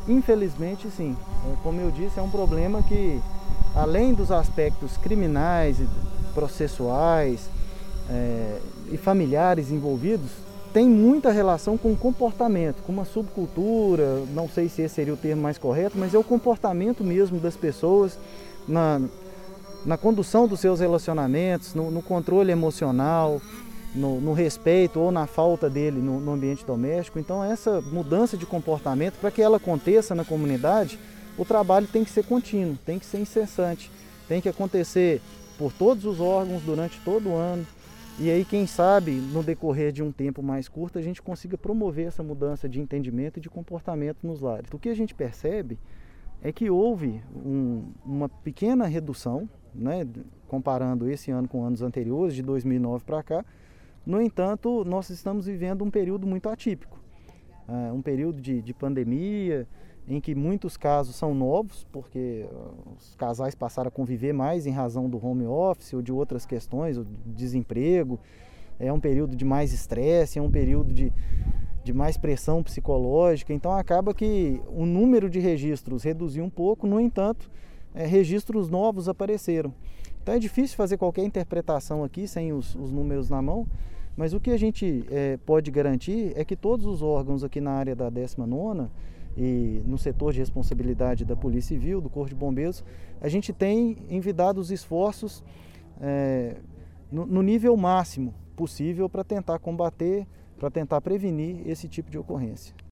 Infelizmente, sim. Como eu disse, é um problema que, além dos aspectos criminais, processuais e familiares envolvidos, tem muita relação com o comportamento, com uma subcultura, não sei se esse seria o termo mais correto, mas é o comportamento mesmo das pessoas na condução dos seus relacionamentos, no controle emocional, no respeito ou na falta dele no ambiente doméstico. Então, essa mudança de comportamento, para que ela aconteça na comunidade, o trabalho tem que ser contínuo, tem que ser incessante, tem que acontecer por todos os órgãos durante todo o ano. E aí, quem sabe, no decorrer de um tempo mais curto, a gente consiga promover essa mudança de entendimento e de comportamento nos lares. O que a gente percebe é que houve uma pequena redução, né, comparando esse ano com anos anteriores, de 2009 para cá. No entanto, nós estamos vivendo um período muito atípico, um período de pandemia, em que muitos casos são novos, porque os casais passaram a conviver mais em razão do home office ou de outras questões, o desemprego. É um período de mais estresse, é um período de mais pressão psicológica. Então acaba que o número de registros reduziu um pouco, no entanto, registros novos apareceram. Então é difícil fazer qualquer interpretação aqui sem os números na mão, mas o que a gente pode garantir é que todos os órgãos aqui na área da 19ª e no setor de responsabilidade da Polícia Civil, do Corpo de Bombeiros, a gente tem envidado os esforços no nível máximo possível para tentar combater, para tentar prevenir esse tipo de ocorrência.